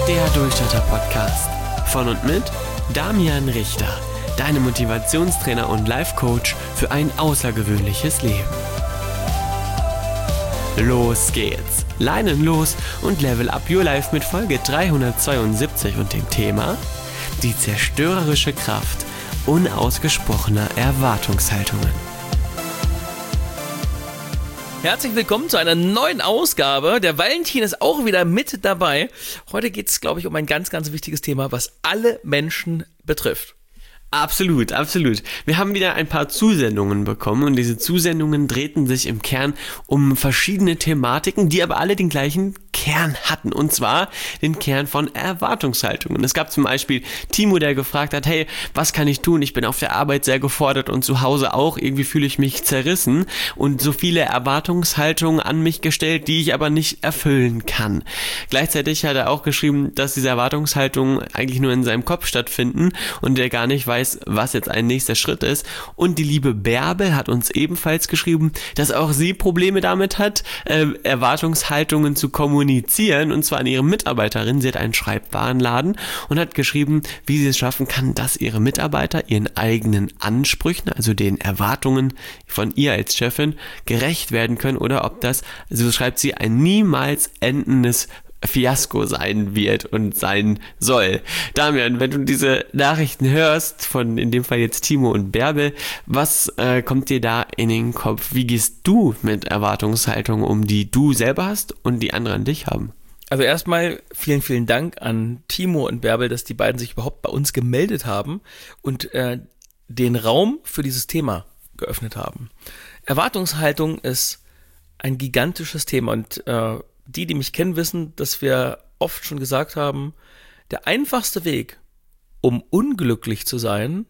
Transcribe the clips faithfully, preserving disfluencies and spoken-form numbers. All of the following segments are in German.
Der Durchstarter-Podcast von und mit Damian Richter, deinem Motivationstrainer und Life-Coach für ein außergewöhnliches Leben. Los geht's! Leinen los und level up your life mit Folge dreihundertzweiundsiebzig und dem Thema die zerstörerische Kraft unausgesprochener Erwartungshaltungen. Herzlich willkommen zu einer neuen Ausgabe. Der Valentin ist auch wieder mit dabei. Heute geht es, glaube ich, um ein ganz, ganz wichtiges Thema, was alle Menschen betrifft. Absolut, absolut. Wir haben wieder ein paar Zusendungen bekommen und diese Zusendungen drehten sich im Kern um verschiedene Thematiken, die aber alle den gleichen Kern hatten, und zwar den Kern von Erwartungshaltungen. Es gab zum Beispiel Timo, der gefragt hat, hey, was kann ich tun? Ich bin auf der Arbeit sehr gefordert und zu Hause auch, irgendwie fühle ich mich zerrissen und so viele Erwartungshaltungen an mich gestellt, die ich aber nicht erfüllen kann. Gleichzeitig hat er auch geschrieben, dass diese Erwartungshaltungen eigentlich nur in seinem Kopf stattfinden und er gar nicht weiß, was jetzt ein nächster Schritt ist. Und die liebe Bärbel hat uns ebenfalls geschrieben, dass auch sie Probleme damit hat, äh, Erwartungshaltungen zu kommunizieren, und zwar an ihre Mitarbeiterin. Sie hat einen Schreibwarenladen und hat geschrieben, wie sie es schaffen kann, dass ihre Mitarbeiter ihren eigenen Ansprüchen, also den Erwartungen von ihr als Chefin, gerecht werden können, oder ob das, so schreibt sie, ein niemals endendes Fiasko sein wird und sein soll. Damian, wenn du diese Nachrichten hörst, von in dem Fall jetzt Timo und Bärbel, was äh, kommt dir da in den Kopf? Wie gehst du mit Erwartungshaltungen um, die du selber hast und die andere an dich haben? Also erstmal vielen, vielen Dank an Timo und Bärbel, dass die beiden sich überhaupt bei uns gemeldet haben und äh, den Raum für dieses Thema geöffnet haben. Erwartungshaltung ist ein gigantisches Thema und äh, die, die mich kennen, wissen, dass wir oft schon gesagt haben, der einfachste Weg, um unglücklich zu sein,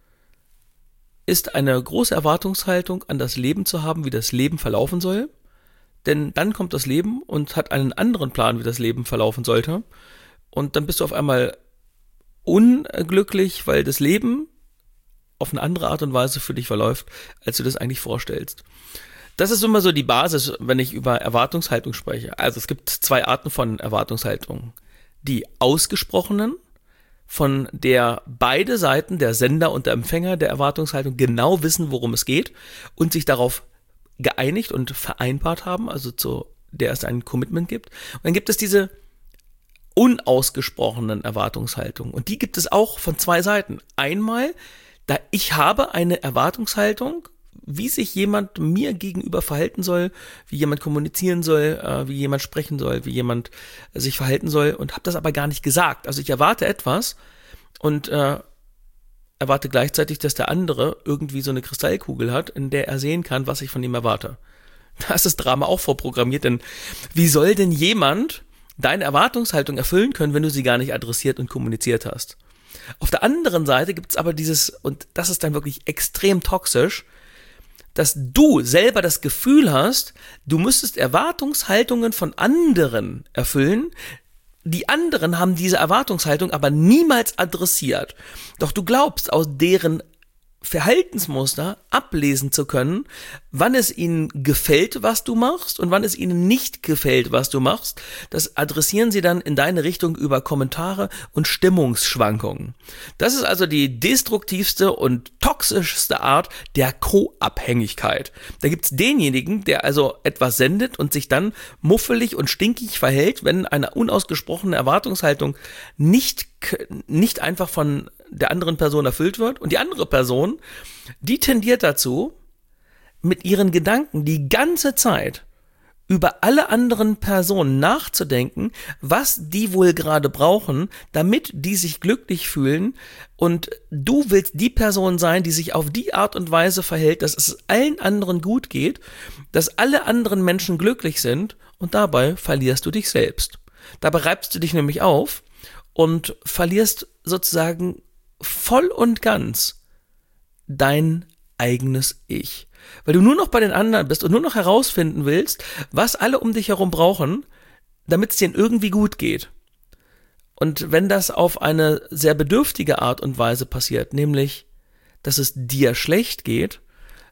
ist eine große Erwartungshaltung an das Leben zu haben, wie das Leben verlaufen soll. Denn dann kommt das Leben und hat einen anderen Plan, wie das Leben verlaufen sollte. Und dann bist du auf einmal unglücklich, weil das Leben auf eine andere Art und Weise für dich verläuft, als du das eigentlich vorstellst. Das ist immer so die Basis, wenn ich über Erwartungshaltung spreche. Also es gibt zwei Arten von Erwartungshaltung. Die ausgesprochenen, von der beide Seiten, der Sender und der Empfänger der Erwartungshaltung, genau wissen, worum es geht und sich darauf geeinigt und vereinbart haben, also zu der es ein Commitment gibt. Und dann gibt es diese unausgesprochenen Erwartungshaltungen. Und die gibt es auch von zwei Seiten. Einmal, da ich habe eine Erwartungshaltung, wie sich jemand mir gegenüber verhalten soll, wie jemand kommunizieren soll, äh, wie jemand sprechen soll, wie jemand äh, sich verhalten soll, und habe das aber gar nicht gesagt. Also ich erwarte etwas und äh, erwarte gleichzeitig, dass der andere irgendwie so eine Kristallkugel hat, in der er sehen kann, was ich von ihm erwarte. Da ist das Drama auch vorprogrammiert, denn wie soll denn jemand deine Erwartungshaltung erfüllen können, wenn du sie gar nicht adressiert und kommuniziert hast? Auf der anderen Seite gibt es aber dieses, und das ist dann wirklich extrem toxisch, dass du selber das Gefühl hast, du müsstest Erwartungshaltungen von anderen erfüllen. Die anderen haben diese Erwartungshaltung aber niemals adressiert. Doch du glaubst, aus deren Verhaltensmuster ablesen zu können, wann es ihnen gefällt, was du machst, und wann es ihnen nicht gefällt, was du machst. Das adressieren sie dann in deine Richtung über Kommentare und Stimmungsschwankungen. Das ist also die destruktivste und toxischste Art der Co-Abhängigkeit. Da gibt's denjenigen, der also etwas sendet und sich dann muffelig und stinkig verhält, wenn eine unausgesprochene Erwartungshaltung nicht, nicht einfach von der anderen Person erfüllt wird, und die andere Person, die tendiert dazu, mit ihren Gedanken die ganze Zeit über alle anderen Personen nachzudenken, was die wohl gerade brauchen, damit die sich glücklich fühlen, und du willst die Person sein, die sich auf die Art und Weise verhält, dass es allen anderen gut geht, dass alle anderen Menschen glücklich sind, und dabei verlierst du dich selbst. Dabei reibst du dich nämlich auf und verlierst sozusagen voll und ganz dein eigenes Ich. Weil du nur noch bei den anderen bist und nur noch herausfinden willst, was alle um dich herum brauchen, damit es denen irgendwie gut geht. Und wenn das auf eine sehr bedürftige Art und Weise passiert, nämlich, dass es dir schlecht geht,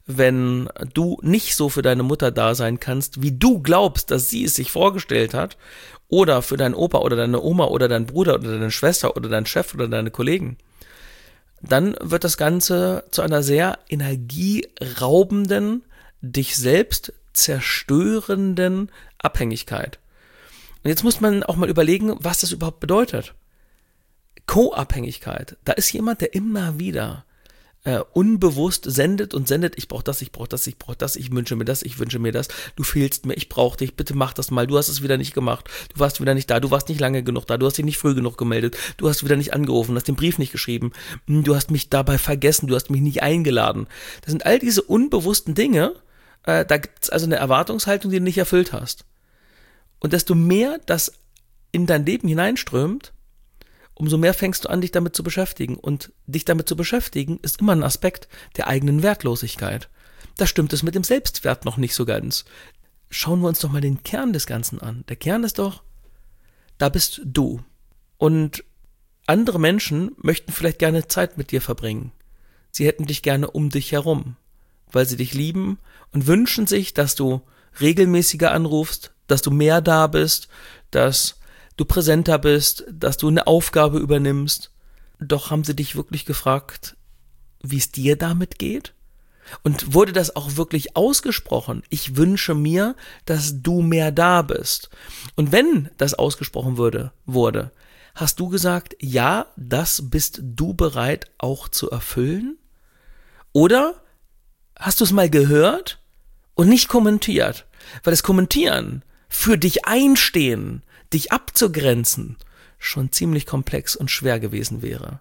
wenn du nicht so für deine Mutter da sein kannst, wie du glaubst, dass sie es sich vorgestellt hat, oder für deinen Opa oder deine Oma oder deinen Bruder oder deine Schwester oder deinen Chef oder deine Kollegen, dann wird das Ganze zu einer sehr energieraubenden, dich selbst zerstörenden Abhängigkeit. Und jetzt muss man auch mal überlegen, was das überhaupt bedeutet. Co-Abhängigkeit. Da ist jemand, der immer wieder äh, unbewusst sendet und sendet, ich brauche das, ich brauche das, ich brauche das, ich wünsche mir das, ich wünsche mir das, du fehlst mir, ich brauche dich, bitte mach das mal, du hast es wieder nicht gemacht, du warst wieder nicht da, du warst nicht lange genug da, du hast dich nicht früh genug gemeldet, du hast wieder nicht angerufen, hast den Brief nicht geschrieben, du hast mich dabei vergessen, du hast mich nicht eingeladen. Das sind all diese unbewussten Dinge, äh, da gibt es also eine Erwartungshaltung, die du nicht erfüllt hast. Und desto mehr das in dein Leben hineinströmt, umso mehr fängst du an, dich damit zu beschäftigen. Und dich damit zu beschäftigen, ist immer ein Aspekt der eigenen Wertlosigkeit. Da stimmt es mit dem Selbstwert noch nicht so ganz. Schauen wir uns doch mal den Kern des Ganzen an. Der Kern ist doch, da bist du. Und andere Menschen möchten vielleicht gerne Zeit mit dir verbringen. Sie hätten dich gerne um dich herum, weil sie dich lieben und wünschen sich, dass du regelmäßiger anrufst, dass du mehr da bist, dass du präsenter bist, dass du eine Aufgabe übernimmst. Doch haben sie dich wirklich gefragt, wie es dir damit geht? Und wurde das auch wirklich ausgesprochen? Ich wünsche mir, dass du mehr da bist. Und wenn das ausgesprochen würde, wurde, hast du gesagt, ja, das bist du bereit auch zu erfüllen? Oder hast du es mal gehört und nicht kommentiert? Weil das Kommentieren, für dich einstehen, dich abzugrenzen, schon ziemlich komplex und schwer gewesen wäre.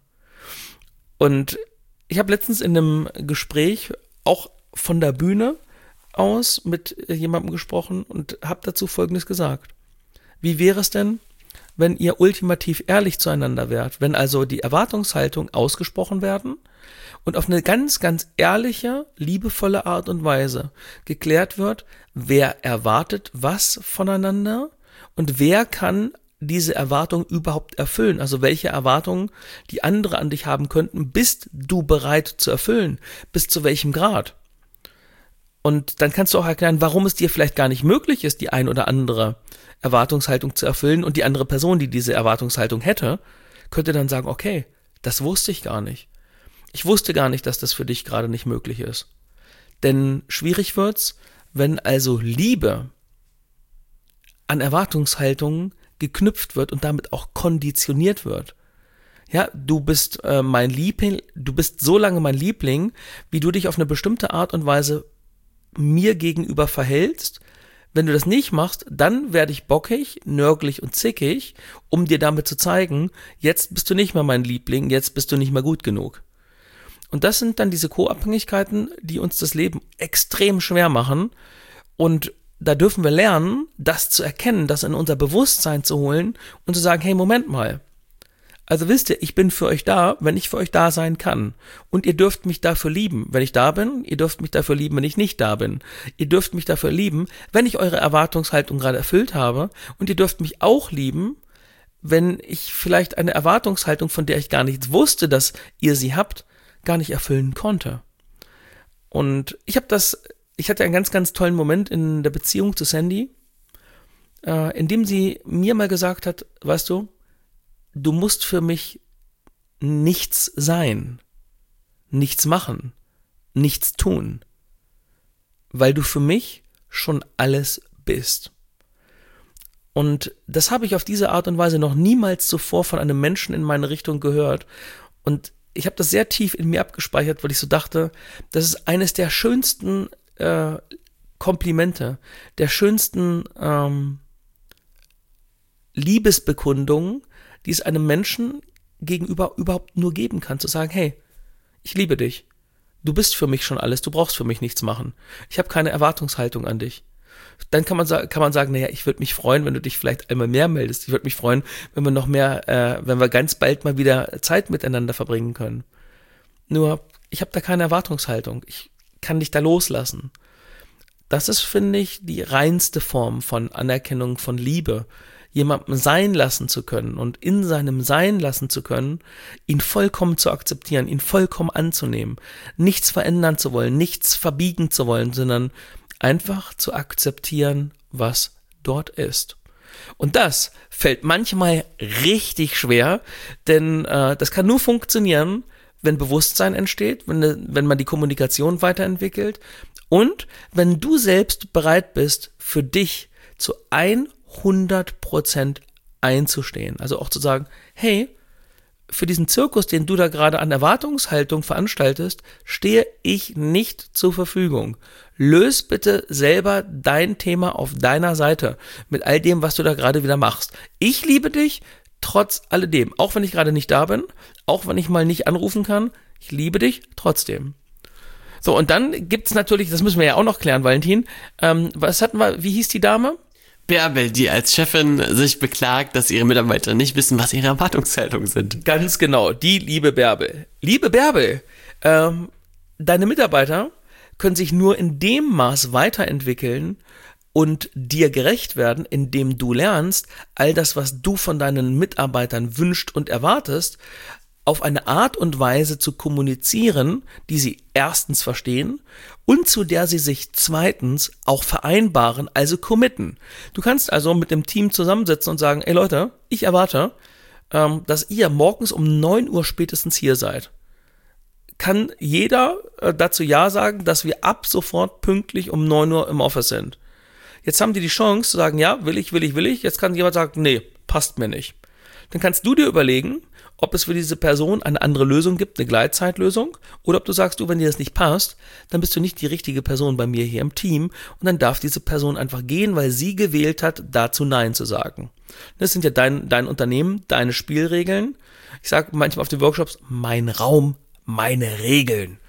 Und ich habe letztens in einem Gespräch auch von der Bühne aus mit jemandem gesprochen und habe dazu Folgendes gesagt. Wie wäre es denn, wenn ihr ultimativ ehrlich zueinander wärt, wenn also die Erwartungshaltung ausgesprochen werden und auf eine ganz, ganz ehrliche, liebevolle Art und Weise geklärt wird, wer erwartet was voneinander und wer kann diese Erwartung überhaupt erfüllen? Also welche Erwartungen die andere an dich haben könnten, bist du bereit zu erfüllen? Bis zu welchem Grad? Und dann kannst du auch erklären, warum es dir vielleicht gar nicht möglich ist, die ein oder andere Erwartungshaltung zu erfüllen. Und die andere Person, die diese Erwartungshaltung hätte, könnte dann sagen, okay, das wusste ich gar nicht. Ich wusste gar nicht, dass das für dich gerade nicht möglich ist. Denn schwierig wird's, wenn also Liebe an Erwartungshaltungen geknüpft wird und damit auch konditioniert wird. Ja, du bist äh, mein Liebling, du bist so lange mein Liebling, wie du dich auf eine bestimmte Art und Weise mir gegenüber verhältst. Wenn du das nicht machst, dann werde ich bockig, nörgelig und zickig, um dir damit zu zeigen, jetzt bist du nicht mehr mein Liebling, jetzt bist du nicht mehr gut genug. Und das sind dann diese Co-Abhängigkeiten, die uns das Leben extrem schwer machen. Und da dürfen wir lernen, das zu erkennen, das in unser Bewusstsein zu holen und zu sagen, hey, Moment mal. Also wisst ihr, ich bin für euch da, wenn ich für euch da sein kann. Und ihr dürft mich dafür lieben, wenn ich da bin. Ihr dürft mich dafür lieben, wenn ich nicht da bin. Ihr dürft mich dafür lieben, wenn ich eure Erwartungshaltung gerade erfüllt habe. Und ihr dürft mich auch lieben, wenn ich vielleicht eine Erwartungshaltung, von der ich gar nichts wusste, dass ihr sie habt, gar nicht erfüllen konnte. Und ich habe das... Ich hatte einen ganz, ganz tollen Moment in der Beziehung zu Sandy, äh, in dem sie mir mal gesagt hat, weißt du, du musst für mich nichts sein, nichts machen, nichts tun, weil du für mich schon alles bist. Und das habe ich auf diese Art und Weise noch niemals zuvor von einem Menschen in meine Richtung gehört. Und ich habe das sehr tief in mir abgespeichert, weil ich so dachte, das ist eines der schönsten Äh, Komplimente, der schönsten ähm, Liebesbekundungen, die es einem Menschen gegenüber überhaupt nur geben kann, zu sagen, hey, ich liebe dich, du bist für mich schon alles, du brauchst für mich nichts machen, ich habe keine Erwartungshaltung an dich. Dann kann man, kann man sagen, naja, ich würde mich freuen, wenn du dich vielleicht einmal mehr meldest, ich würde mich freuen, wenn wir noch mehr, äh, wenn wir ganz bald mal wieder Zeit miteinander verbringen können. Nur, ich habe da keine Erwartungshaltung, ich kann dich da loslassen. das ist, finde ich, die reinste Form von Anerkennung, von Liebe, jemandem sein lassen zu können und in seinem Sein lassen zu können, ihn vollkommen zu akzeptieren, ihn vollkommen anzunehmen, nichts verändern zu wollen, nichts verbiegen zu wollen, sondern einfach zu akzeptieren, was dort ist. Und das fällt manchmal richtig schwer, denn äh, das kann nur funktionieren, wenn Bewusstsein entsteht, wenn, wenn man die Kommunikation weiterentwickelt und wenn du selbst bereit bist, für dich zu hundert Prozent einzustehen. Also auch zu sagen, hey, für diesen Zirkus, den du da gerade an Erwartungshaltung veranstaltest, stehe ich nicht zur Verfügung. Löse bitte selber dein Thema auf deiner Seite mit all dem, was du da gerade wieder machst. Ich liebe dich trotz alledem, auch wenn ich gerade nicht da bin, auch wenn ich mal nicht anrufen kann, ich liebe dich trotzdem. So, und dann gibt's natürlich, das müssen wir ja auch noch klären, Valentin, ähm, was hatten wir, wie hieß die Dame? Bärbel, die als Chefin sich beklagt, dass ihre Mitarbeiter nicht wissen, was ihre Erwartungshaltungen sind. Ganz genau, die liebe Bärbel. Liebe Bärbel, ähm, deine Mitarbeiter können sich nur in dem Maß weiterentwickeln und dir gerecht werden, indem du lernst, all das, was du von deinen Mitarbeitern wünscht und erwartest, auf eine Art und Weise zu kommunizieren, die sie erstens verstehen und zu der sie sich zweitens auch vereinbaren, also committen. Du kannst also mit dem Team zusammensitzen und sagen, ey Leute, ich erwarte, ähm, dass ihr morgens um neun Uhr spätestens hier seid. Kann jeder äh, dazu Ja sagen, dass wir ab sofort pünktlich um neun Uhr im Office sind. Jetzt haben die die Chance zu sagen, ja, will ich, will ich, will ich. Jetzt kann jemand sagen, nee, passt mir nicht. Dann kannst du dir überlegen, ob es für diese Person eine andere Lösung gibt, eine Gleitzeitlösung, oder ob du sagst, du, wenn dir das nicht passt, dann bist du nicht die richtige Person bei mir hier im Team und dann darf diese Person einfach gehen, weil sie gewählt hat, dazu Nein zu sagen. Das sind ja dein, dein Unternehmen, deine Spielregeln. Ich sage manchmal auf den Workshops, mein Raum, meine Regeln.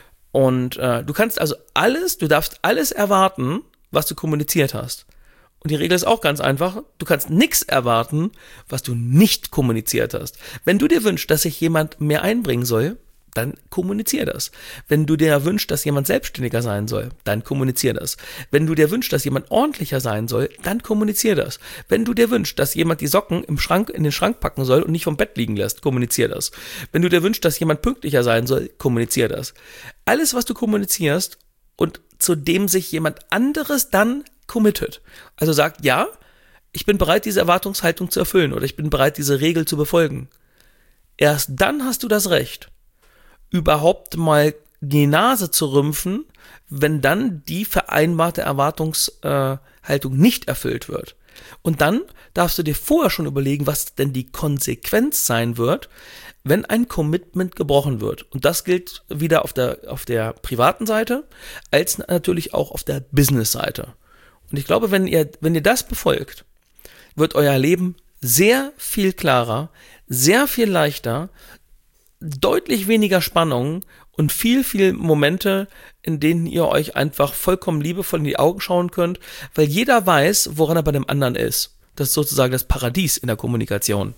Und äh, du kannst also alles, du darfst alles erwarten, was du kommuniziert hast. Und die Regel ist auch ganz einfach, du kannst nichts erwarten, was du nicht kommuniziert hast. Wenn du dir wünschst, dass sich jemand mehr einbringen soll, dann kommunizier das. Wenn du dir wünschst, dass jemand selbstständiger sein soll, dann kommunizier das. Wenn du dir wünschst, dass jemand ordentlicher sein soll, dann kommunizier das. Wenn du dir wünschst, dass jemand die Socken im Schrank, in den Schrank packen soll und nicht vom Bett liegen lässt, kommunizier das. Wenn du dir wünschst, dass jemand pünktlicher sein soll, kommunizier das. Alles, was du kommunizierst und zu dem sich jemand anderes dann committed. Also sagt, ja, ich bin bereit, diese Erwartungshaltung zu erfüllen oder ich bin bereit, diese Regel zu befolgen. Erst dann hast du das Recht, überhaupt mal die Nase zu rümpfen, wenn dann die vereinbarte Erwartungshaltung nicht erfüllt wird. Und dann darfst du dir vorher schon überlegen, was denn die Konsequenz sein wird, wenn ein Commitment gebrochen wird. Und das gilt wieder auf der, auf der privaten Seite, als natürlich auch auf der Business-Seite. Und ich glaube, wenn ihr, wenn ihr das befolgt, wird euer Leben sehr viel klarer, sehr viel leichter, deutlich weniger Spannungen und viel, viel Momente, in denen ihr euch einfach vollkommen liebevoll in die Augen schauen könnt, weil jeder weiß, woran er bei dem anderen ist. Das ist sozusagen das Paradies in der Kommunikation.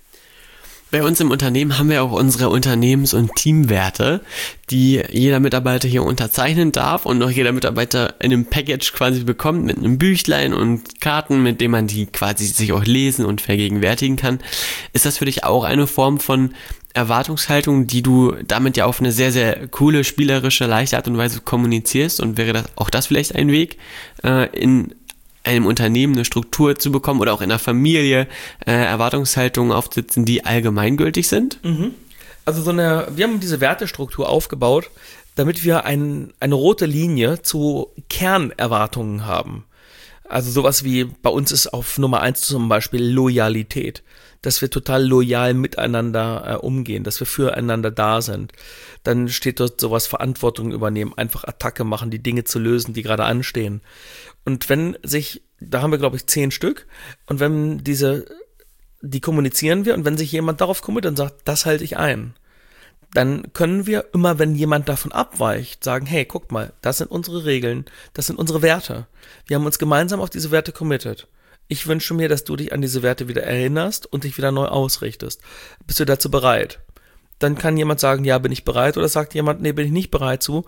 Bei uns im Unternehmen haben wir auch unsere Unternehmens- und Teamwerte, die jeder Mitarbeiter hier unterzeichnen darf und auch jeder Mitarbeiter in einem Package quasi bekommt mit einem Büchlein und Karten, mit denen man die quasi sich auch lesen und vergegenwärtigen kann. Ist das für dich auch eine Form von Erwartungshaltung, die du damit ja auf eine sehr, sehr coole, spielerische, leichte Art und Weise kommunizierst, und wäre das auch das vielleicht ein Weg, äh, in einem Unternehmen eine Struktur zu bekommen oder auch in einer Familie äh, Erwartungshaltungen aufzusetzen, die allgemeingültig sind? Mhm. Also so eine, wir haben diese Wertestruktur aufgebaut, damit wir ein, eine rote Linie zu Kernerwartungen haben. Also sowas wie, bei uns ist auf Nummer eins zum Beispiel Loyalität, dass wir total loyal miteinander äh, umgehen, dass wir füreinander da sind. Dann steht dort sowas, Verantwortung übernehmen, einfach Attacke machen, die Dinge zu lösen, die gerade anstehen. Und wenn sich, da haben wir glaube ich zehn Stück, und wenn diese, die kommunizieren wir, und wenn sich jemand darauf committet und sagt, das halte ich ein, dann können wir immer, wenn jemand davon abweicht, sagen, hey, guck mal, das sind unsere Regeln, das sind unsere Werte. Wir haben uns gemeinsam auf diese Werte committed. Ich wünsche mir, dass du dich an diese Werte wieder erinnerst und dich wieder neu ausrichtest. Bist du dazu bereit? Dann kann jemand sagen, ja, bin ich bereit, oder sagt jemand, nee, bin ich nicht bereit zu.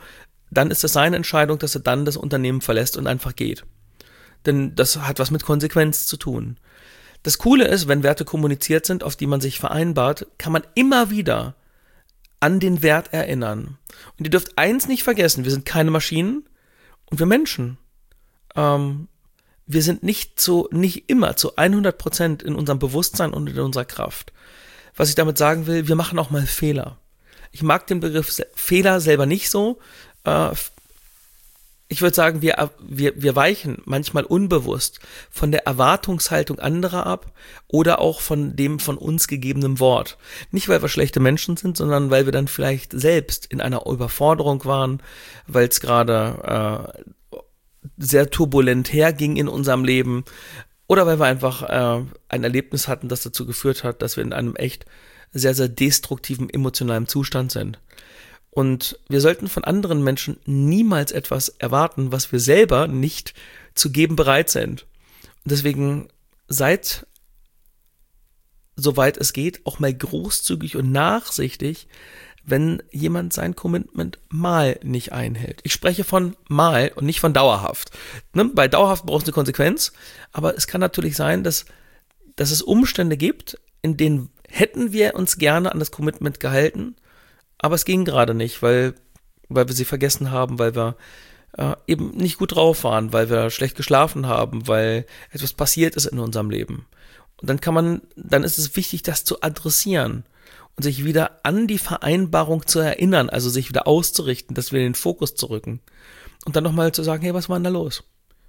dann ist es seine Entscheidung, dass er dann das Unternehmen verlässt und einfach geht. Denn das hat was mit Konsequenz zu tun. Das Coole ist, wenn Werte kommuniziert sind, auf die man sich vereinbart, kann man immer wieder an den Wert erinnern. Und ihr dürft eins nicht vergessen, wir sind keine Maschinen und wir Menschen. Ähm, wir sind nicht so, nicht immer zu hundert Prozent in unserem Bewusstsein und in unserer Kraft. Was ich damit sagen will, wir machen auch mal Fehler. Ich mag den Begriff Se- Fehler selber nicht so. Äh, ich würde sagen, wir, wir, wir weichen manchmal unbewusst von der Erwartungshaltung anderer ab oder auch von dem von uns gegebenen Wort. Nicht, weil wir schlechte Menschen sind, sondern weil wir dann vielleicht selbst in einer Überforderung waren, weil es gerade äh, sehr turbulent herging in unserem Leben oder weil wir einfach äh, ein Erlebnis hatten, das dazu geführt hat, dass wir in einem echt sehr, sehr destruktiven emotionalen Zustand sind. Und wir sollten von anderen Menschen niemals etwas erwarten, was wir selber nicht zu geben bereit sind. Und deswegen seid, soweit es geht, auch mal großzügig und nachsichtig, wenn jemand sein Commitment mal nicht einhält. Ich spreche von mal und nicht von dauerhaft. Ne? Bei dauerhaft brauchst du eine Konsequenz, aber es kann natürlich sein, dass, dass es Umstände gibt, in denen hätten wir uns gerne an das Commitment gehalten, aber es ging gerade nicht, weil, weil wir sie vergessen haben, weil wir äh, eben nicht gut drauf waren, weil wir schlecht geschlafen haben, weil etwas passiert ist in unserem Leben. Und dann kann man, dann ist es wichtig, das zu adressieren und sich wieder an die Vereinbarung zu erinnern, also sich wieder auszurichten, dass wir den Fokus zurücken und dann nochmal zu sagen, hey, was war denn da los?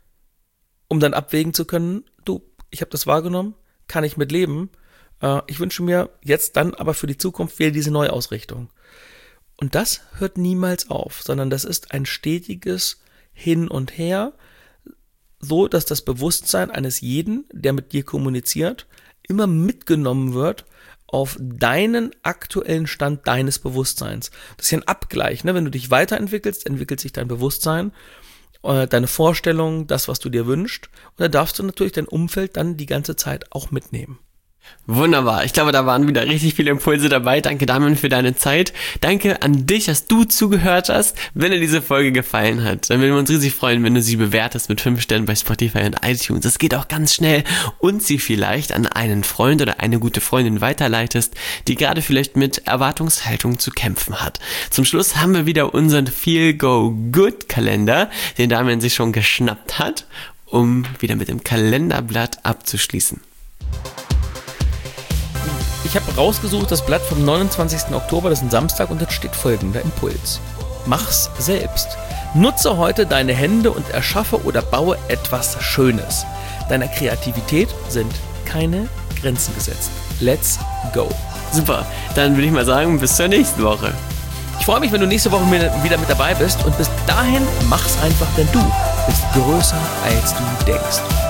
Um dann abwägen zu können, du, ich habe das wahrgenommen, kann ich mit leben? Äh, ich wünsche mir jetzt dann aber für die Zukunft wieder diese Neuausrichtung. Und das hört niemals auf, sondern das ist ein stetiges Hin und Her, so dass das Bewusstsein eines jeden, der mit dir kommuniziert, immer mitgenommen wird auf deinen aktuellen Stand deines Bewusstseins. Das ist ja ein Abgleich, ne? Wenn du dich weiterentwickelst, entwickelt sich dein Bewusstsein, äh, deine Vorstellung, das, was du dir wünschst. Und da darfst du natürlich dein Umfeld dann die ganze Zeit auch mitnehmen. Wunderbar. Ich glaube, da waren wieder richtig viele Impulse dabei. Danke, Damian, für deine Zeit. Danke an dich, dass du zugehört hast. Wenn dir diese Folge gefallen hat, dann würden wir uns riesig freuen, wenn du sie bewertest mit fünf Sternen bei Spotify und iTunes. Das geht auch ganz schnell und sie vielleicht an einen Freund oder eine gute Freundin weiterleitest, die gerade vielleicht mit Erwartungshaltung zu kämpfen hat. Zum Schluss haben wir wieder unseren Feel-Go-Good-Kalender, den Damian sich schon geschnappt hat, um wieder mit dem Kalenderblatt abzuschließen. Ich habe rausgesucht das Blatt vom neunundzwanzigsten Oktober, das ist ein Samstag, und dort steht folgender Impuls. Mach's selbst. Nutze heute deine Hände und erschaffe oder baue etwas Schönes. Deiner Kreativität sind keine Grenzen gesetzt. Let's go. Super, dann würde ich mal sagen, bis zur nächsten Woche. Ich freue mich, wenn du nächste Woche wieder mit dabei bist, und bis dahin mach's einfach, denn du bist größer als du denkst.